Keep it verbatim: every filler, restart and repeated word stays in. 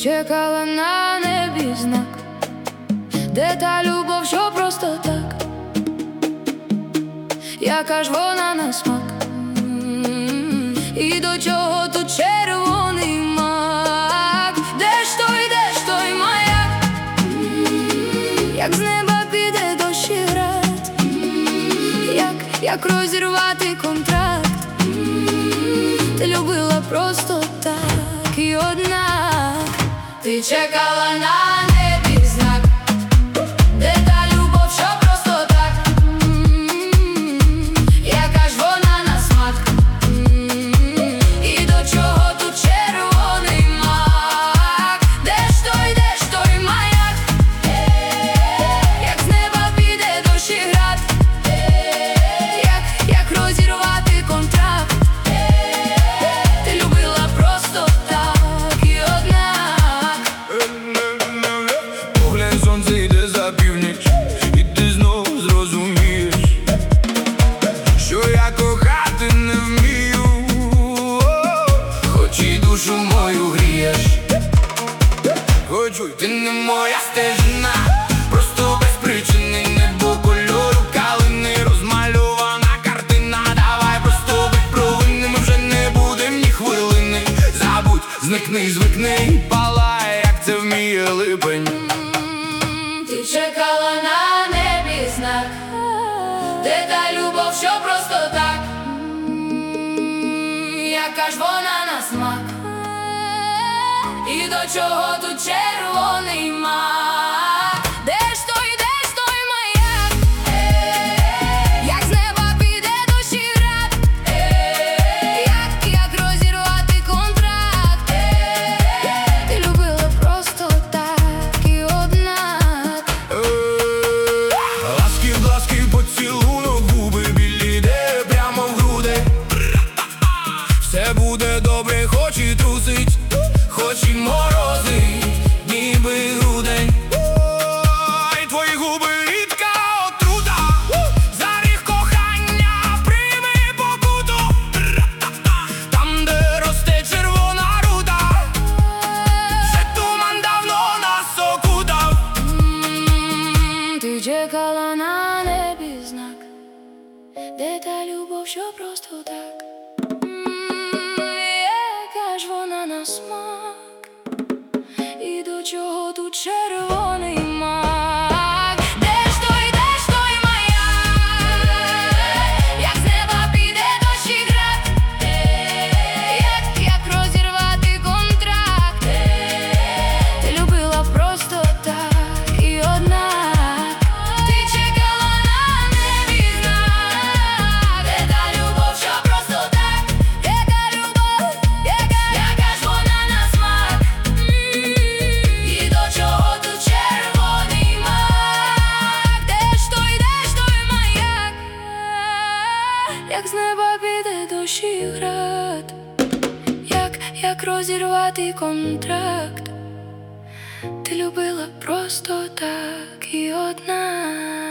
чекала на небі знак, де та любов, що просто так, яка ж вона на смак, і до чого тут червоний мак? Де ж той, де ж той маяк, як з неба піде дощ і град, як, як розірвати контракт? Ти любила просто так, і однак ти чекала на небі знак, де та любов, що просто так, яка ж вона на смак, і до чого тут червоний мак? Де ж той, де ж той маяк, як з неба піде дощ і град, як, як розірвати контракт? Ти любила просто так, і однак поглянь, сонце йде за північ, і ти знов зрозумієш, що я кохати не вмію, хоч і душу мою грієш. Хочу, й ти не моя стежина, просто без причини, небо кольору калини, розмальована картина. Давай просто будь провинним, вже не будем ні хвилини. Забудь, зникни, звикни, палай, як це вміє липень. ти чекала на небі знак, де та любов, що просто так, яка ж вона на смак, і до чого тут червоний мак? Де ж той, де ж той маяк, як з неба піде дощ і град, як, як розірвати контракт? Ти любила просто так, і однак Ласки, ласки, поцілунок, губи білі, де прямо в груди. Все буде добре, хоч і трусить, хоч і морозить, ніби грудень. Ой, твої губи рідка отрута, за гріх кохання прийми покуту. Там, де росте червона рута, вже туман давно нас окутав. ти чекала на небі знак, де та любов, що просто так, яка ж вона на смак, і до чого тут червоний мак? Де ж той, де ж той маяк, як з неба піде дощ і град, як, як розірвати контракт? Ти любила просто так, і однак ти чекала на небі знак, де та любов, що просто так, яка любов, яка, яка ж вона на смак, і до чого тут червоний мак? Де ж той, де ж той маяк, як з неба піде дощ і град, як, як розірвати контракт? Ти любила просто так, і однак